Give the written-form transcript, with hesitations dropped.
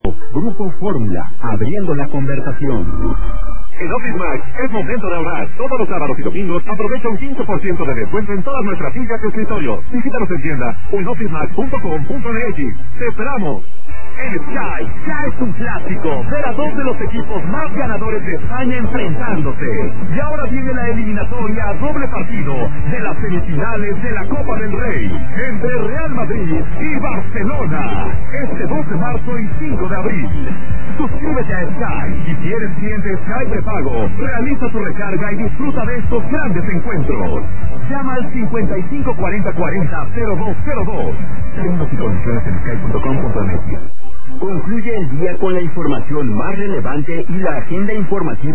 Grupo Fórmula, abriendo la conversación. En Office Max es momento de ahorrar. Todos los sábados y domingos aprovecha un 15% de descuento en todas nuestras sillas de escritorio. Visítanos en tienda o en officemax.com.mx. ¡Te esperamos! En Sky, ya es un clásico ver a dos de los equipos más ganadores de España enfrentándose. Y ahora viene la eliminatoria a doble partido de las semifinales de la Copa del Rey entre Real Madrid y Barcelona. Este 2 de marzo y 5 de abril. Suscríbete a Sky y si eres cliente Sky prepago, realiza tu recarga y disfruta de estos grandes encuentros. Llama al 55 40 40 0202. Términos y condiciones en sky.com.mx. Concluye el día con la información más relevante y la agenda informativa